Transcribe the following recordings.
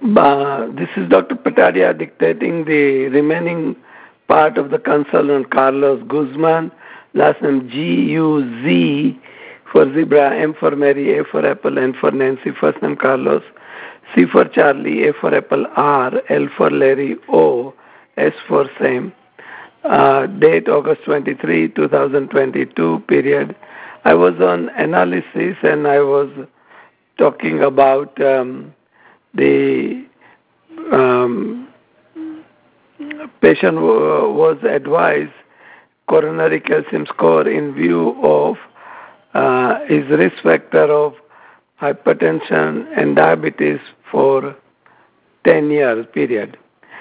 This is Dr. Patadia dictating the remaining part of the consult on Carlos Guzman. Last name G-U-Z for zebra, M for Mary, A for Apple, N for Nancy. First name Carlos, C for Charlie, A for Apple, R, L for Larry, O, S for Sam. Date August 23, 2022, period. I was on analysis and I was talking about the patient was advised coronary calcium score in view of his risk factor of hypertension and diabetes for 10 years period.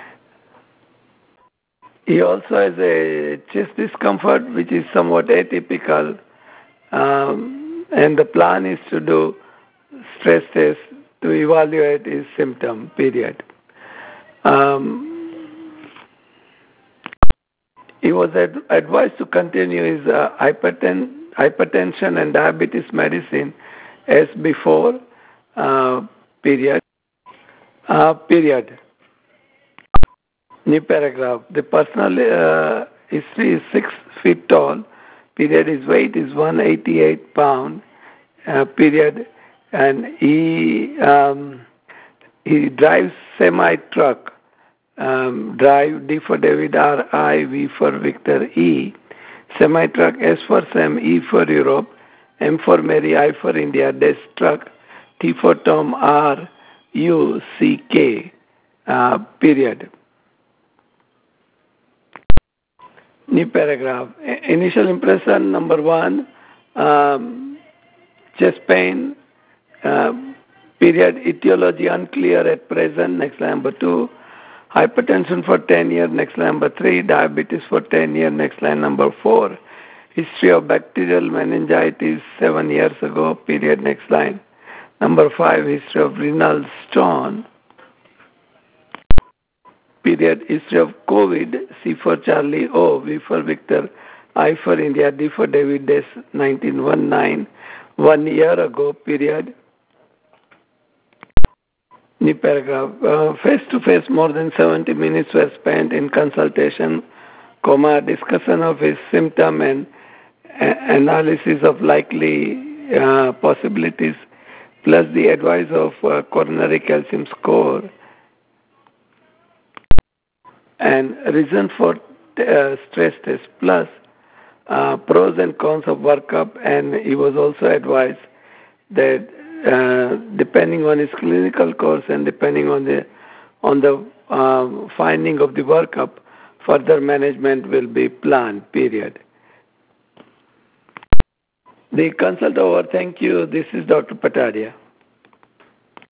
He also has a chest discomfort which is somewhat atypical, and the plan is to do stress test to evaluate his symptom period. He was advised to continue his hypertension and diabetes medicine as before, period. New paragraph. The personal history is 6 feet tall, period. His weight is 188 pounds, period. And he drives semi-truck. Drive, D for David, R-I, V for Victor, E. Semi-truck, S for Sam, E for Europe, M for Mary, I for India, desk truck, T for Tom, R, U, C, K, period. New paragraph. Initial impression, number 1, chest pain, period, etiology unclear at present, next line number 2. Hypertension for 10 years, next line number 3. Diabetes for 10 years, next line number 4. History of bacterial meningitis 7 years ago, period, next line. Number 5, history of renal stone, period. History of COVID, C for Charlie, O, V for Victor, I for India, D for David, Des 1919, 1 year ago, period. New paragraph. Face-to-face, more than 70 minutes were spent in consultation, discussion of his symptom and analysis of likely possibilities, plus the advice of coronary calcium score and reason for stress test, plus pros and cons of workup, and he was also advised that depending on his clinical course and depending on the finding of the workup, further management will be planned, period. The consult over. Thank you. This is Dr. Patadia.